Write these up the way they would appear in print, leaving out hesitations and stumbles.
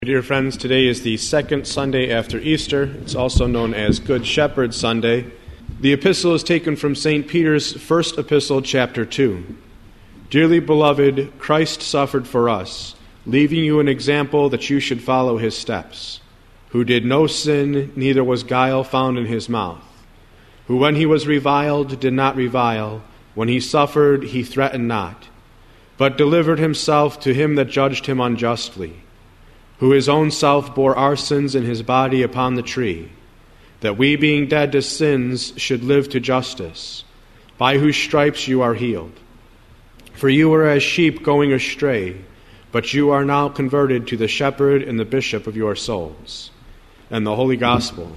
Dear friends, today is the second Sunday after Easter. It's also known as Good Shepherd Sunday. The epistle is taken from St. Peter's first epistle, chapter 2. Dearly beloved, Christ suffered for us, leaving you an example that you should follow his steps, who did no sin, neither was guile found in his mouth, who when he was reviled did not revile, when he suffered he threatened not, but delivered himself to him that judged him unjustly, who his own self bore our sins in his body upon the tree, that we, being dead to sins, should live to justice, by whose stripes you are healed. For you were as sheep going astray, but you are now converted to the shepherd and the bishop of your souls. And the Holy Gospel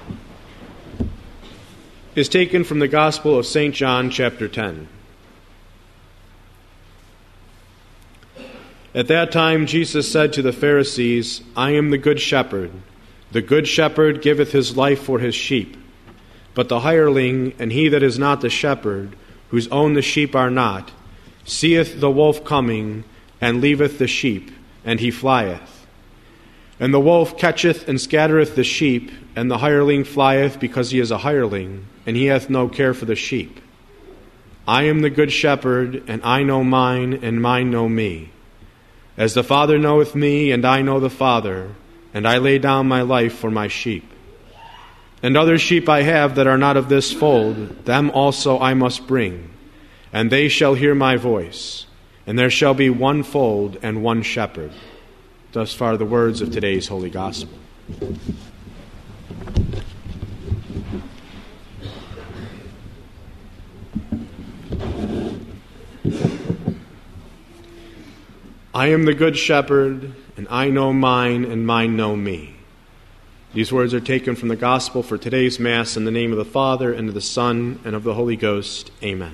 is taken from the Gospel of St. John, chapter 10. At that time Jesus said to the Pharisees, I am the good shepherd. The good shepherd giveth his life for his sheep. But the hireling, and he that is not the shepherd, whose own the sheep are not, seeth the wolf coming, and leaveth the sheep, and he flieth. And the wolf catcheth and scattereth the sheep, and the hireling flieth, because he is a hireling, and he hath no care for the sheep. I am the good shepherd, and I know mine, and mine know me. As the Father knoweth me, and I know the Father, and I lay down my life for my sheep. And other sheep I have that are not of this fold, them also I must bring, and they shall hear my voice, and there shall be one fold and one shepherd. Thus far the words of today's Holy Gospel. I am the good shepherd, and I know mine, and mine know me. These words are taken from the Gospel for today's Mass in the name of the Father, and of the Son, and of the Holy Ghost. Amen.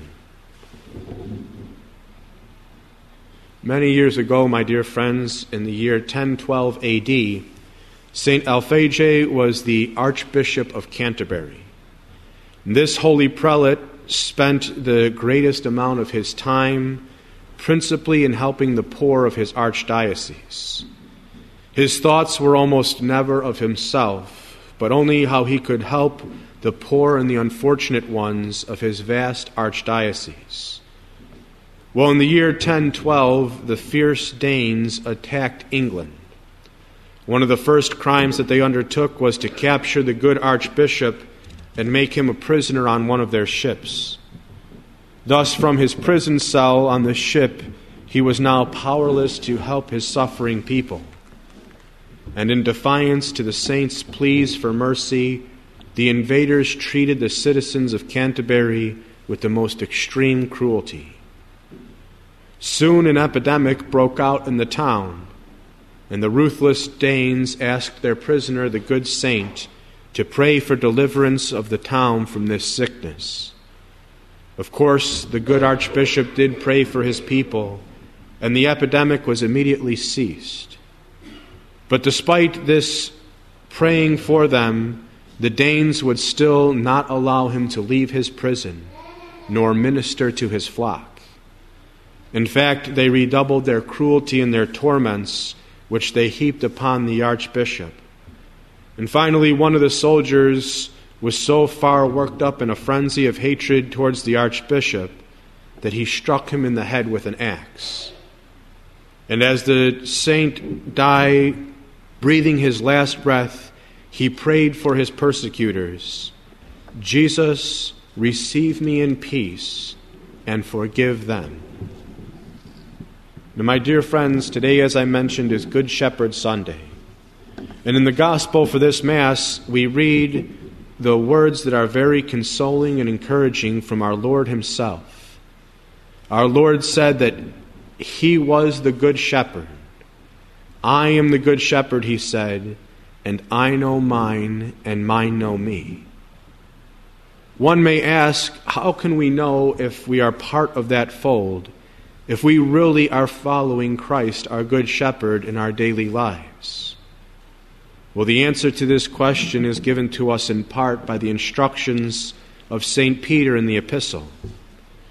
Many years ago, my dear friends, in the year 1012 A.D., St. Alphege was the Archbishop of Canterbury. This holy prelate spent the greatest amount of his time principally in helping the poor of his archdiocese. His thoughts were almost never of himself, but only how he could help the poor and the unfortunate ones of his vast archdiocese. Well, in the year 1012, the fierce Danes attacked England. One of the first crimes that they undertook was to capture the good archbishop and make him a prisoner on one of their ships. Thus, from his prison cell on the ship, he was now powerless to help his suffering people. And in defiance to the saints' pleas for mercy, the invaders treated the citizens of Canterbury with the most extreme cruelty. Soon an epidemic broke out in the town, and the ruthless Danes asked their prisoner, the good saint, to pray for deliverance of the town from this sickness. Of course, the good archbishop did pray for his people, and the epidemic was immediately ceased. But despite this praying for them, the Danes would still not allow him to leave his prison, nor minister to his flock. In fact, they redoubled their cruelty and their torments, which they heaped upon the archbishop. And finally, one of the soldiers was so far worked up in a frenzy of hatred towards the archbishop that he struck him in the head with an axe. And as the saint died, breathing his last breath, he prayed for his persecutors, Jesus, receive me in peace and forgive them. Now, my dear friends, today, as I mentioned, is Good Shepherd Sunday. And in the Gospel for this Mass, we read the words that are very consoling and encouraging from our Lord himself. Our Lord said that he was the good shepherd. I am the good shepherd, he said, and I know mine, and mine know me. One may ask, how can we know if we are part of that fold, if we really are following Christ, our good shepherd, in our daily lives? Well, the answer to this question is given to us in part by the instructions of St. Peter in the epistle.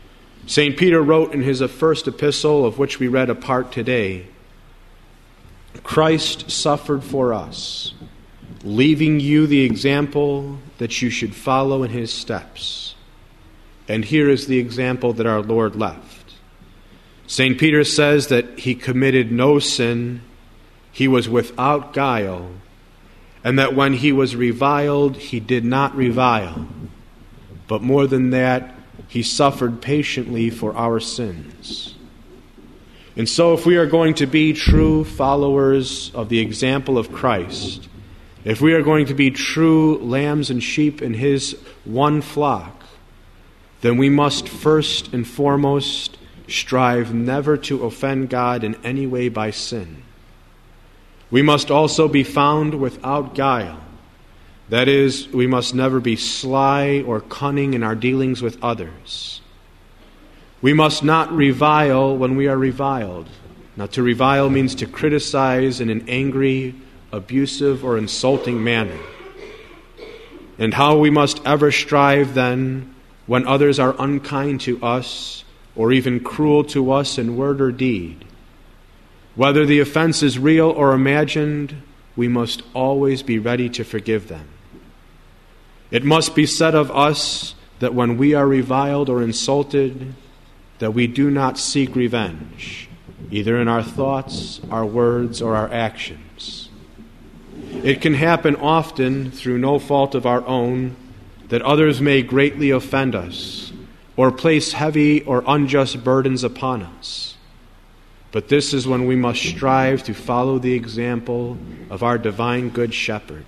St. Peter wrote in his first epistle, of which we read a part today, Christ suffered for us, leaving you the example that you should follow in his steps. And here is the example that our Lord left. St. Peter says that he committed no sin, he was without guile, and that when he was reviled, he did not revile. But more than that, he suffered patiently for our sins. And so if we are going to be true followers of the example of Christ, if we are going to be true lambs and sheep in his one flock, then we must first and foremost strive never to offend God in any way by sin. We must also be found without guile. That is, we must never be sly or cunning in our dealings with others. We must not revile when we are reviled. Now, to revile means to criticize in an angry, abusive, or insulting manner. And how we must ever strive then when others are unkind to us or even cruel to us in word or deed. Whether the offense is real or imagined, we must always be ready to forgive them. It must be said of us that when we are reviled or insulted, that we do not seek revenge, either in our thoughts, our words, or our actions. It can happen often, through no fault of our own, that others may greatly offend us, or place heavy or unjust burdens upon us. But this is when we must strive to follow the example of our divine Good Shepherd.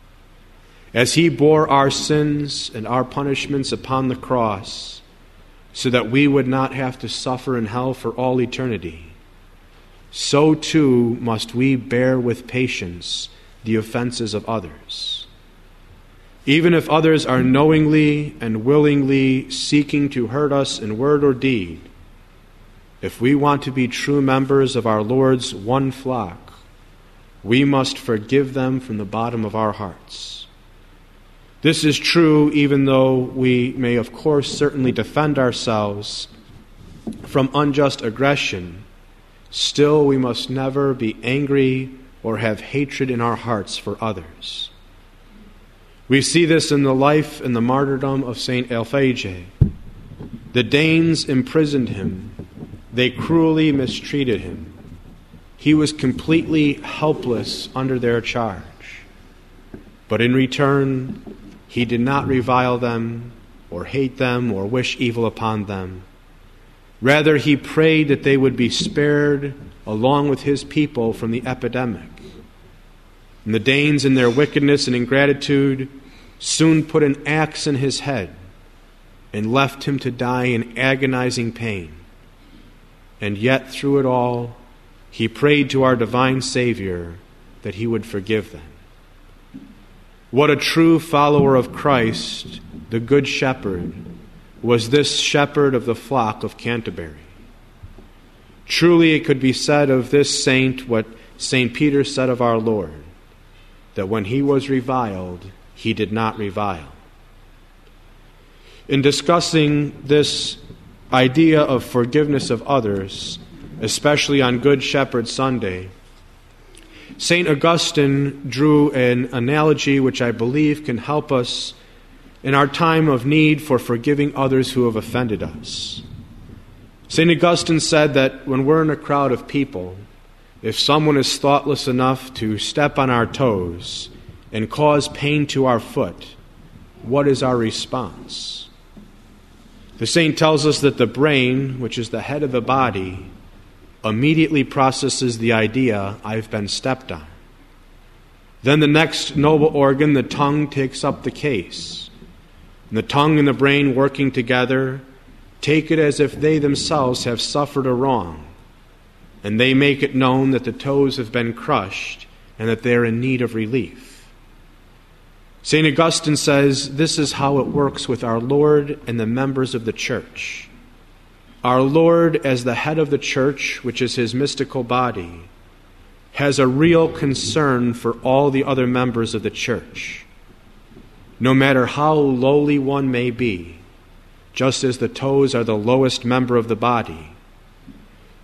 As he bore our sins and our punishments upon the cross, so that we would not have to suffer in hell for all eternity, so too must we bear with patience the offenses of others. Even if others are knowingly and willingly seeking to hurt us in word or deed, if we want to be true members of our Lord's one flock, we must forgive them from the bottom of our hearts. This is true even though we may, of course, certainly defend ourselves from unjust aggression. Still, we must never be angry or have hatred in our hearts for others. We see this in the life and the martyrdom of St. Alphege. The Danes imprisoned him. They cruelly mistreated him. He was completely helpless under their charge. But in return, he did not revile them or hate them or wish evil upon them. Rather, he prayed that they would be spared along with his people from the epidemic. And the Danes, in their wickedness and ingratitude, soon put an axe in his head and left him to die in agonizing pain. And yet, through it all, he prayed to our divine Savior that he would forgive them. What a true follower of Christ, the Good Shepherd, was this shepherd of the flock of Canterbury. Truly it could be said of this saint what St. Peter said of our Lord, that when he was reviled, he did not revile. In discussing this idea of forgiveness of others, especially on Good Shepherd Sunday, St. Augustine drew an analogy which I believe can help us in our time of need for forgiving others who have offended us. St. Augustine said that when we're in a crowd of people, if someone is thoughtless enough to step on our toes and cause pain to our foot, what is our response? The saint tells us that the brain, which is the head of the body, immediately processes the idea, I've been stepped on. Then the next noble organ, the tongue, takes up the case. And the tongue and the brain working together take it as if they themselves have suffered a wrong, and they make it known that the toes have been crushed and that they're in need of relief. St. Augustine says this is how it works with our Lord and the members of the church. Our Lord, as the head of the church, which is his mystical body, has a real concern for all the other members of the church, no matter how lowly one may be, just as the toes are the lowest member of the body.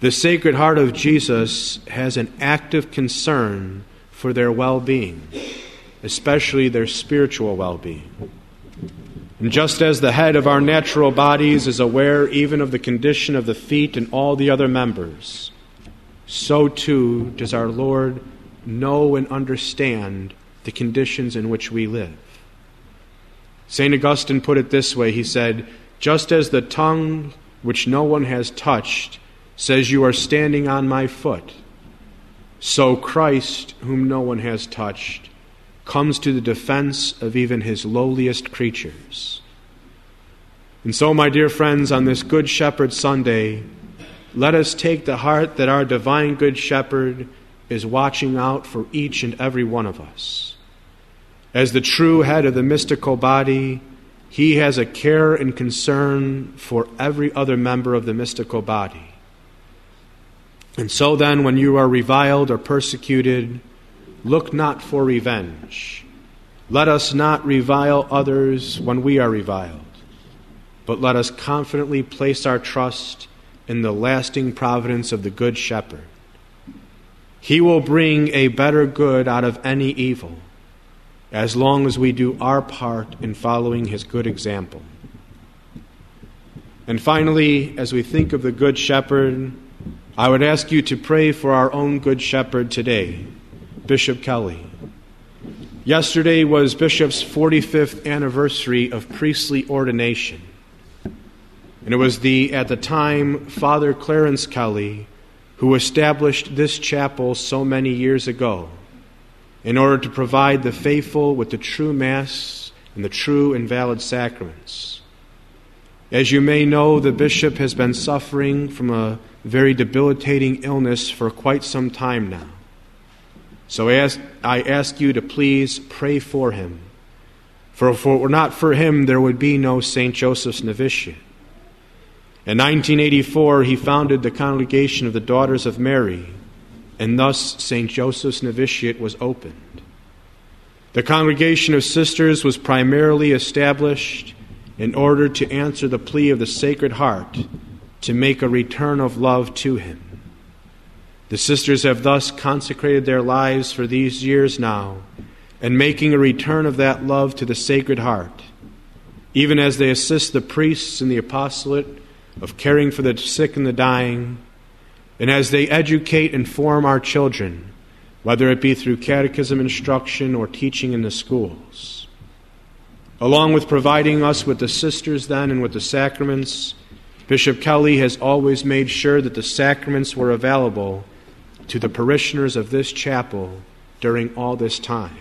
The Sacred Heart of Jesus has an active concern for their well-being, especially their spiritual well-being. And just as the head of our natural bodies is aware even of the condition of the feet and all the other members, so too does our Lord know and understand the conditions in which we live. St. Augustine put it this way. He said, "Just as the tongue which no one has touched says, 'You are standing on my foot,' so Christ, whom no one has touched, comes to the defense of even his lowliest creatures." And so, my dear friends, on this Good Shepherd Sunday, let us take to heart that our divine Good Shepherd is watching out for each and every one of us. As the true head of the mystical body, he has a care and concern for every other member of the mystical body. And so then, when you are reviled or persecuted, look not for revenge. Let us not revile others when we are reviled, but let us confidently place our trust in the lasting providence of the Good Shepherd. He will bring a better good out of any evil, as long as we do our part in following his good example. And finally, as we think of the Good Shepherd, I would ask you to pray for our own Good Shepherd today, Bishop Kelly. Yesterday was Bishop's 45th anniversary of priestly ordination. And it was at the time, Father Clarence Kelly, who established this chapel so many years ago in order to provide the faithful with the true Mass and the true and valid sacraments. As you may know, the bishop has been suffering from a very debilitating illness for quite some time now. So I ask you to please pray for him. For if it were not for him, there would be no St. Joseph's Novitiate. In 1984, he founded the Congregation of the Daughters of Mary, and thus St. Joseph's Novitiate was opened. The Congregation of Sisters was primarily established in order to answer the plea of the Sacred Heart to make a return of love to him. The sisters have thus consecrated their lives for these years now, and making a return of that love to the Sacred Heart, even as they assist the priests in the apostolate of caring for the sick and the dying, and as they educate and form our children, whether it be through catechism instruction or teaching in the schools. Along with providing us with the sisters then and with the sacraments, Bishop Kelly has always made sure that the sacraments were available to the parishioners of this chapel during all this time.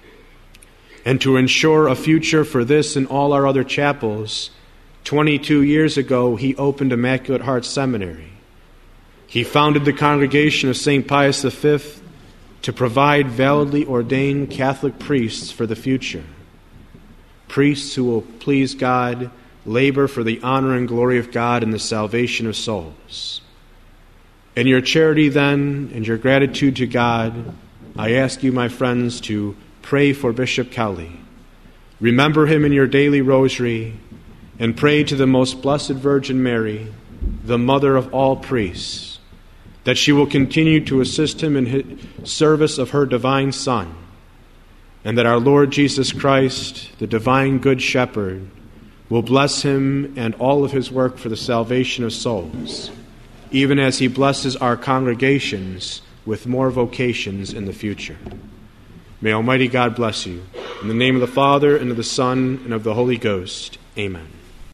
And to ensure a future for this and all our other chapels, 22 years ago he opened Immaculate Heart Seminary. He founded the Congregation of St. Pius V to provide validly ordained Catholic priests for the future. Priests who will please God, labor for the honor and glory of God and the salvation of souls. In your charity then, and your gratitude to God, I ask you, my friends, to pray for Bishop Kelly. Remember him in your daily rosary, and pray to the Most Blessed Virgin Mary, the Mother of all priests, that she will continue to assist him in his service of her divine Son, and that our Lord Jesus Christ, the divine Good Shepherd, will bless him and all of his work for the salvation of souls, even as he blesses our congregations with more vocations in the future. May Almighty God bless you. In the name of the Father, and of the Son, and of the Holy Ghost. Amen.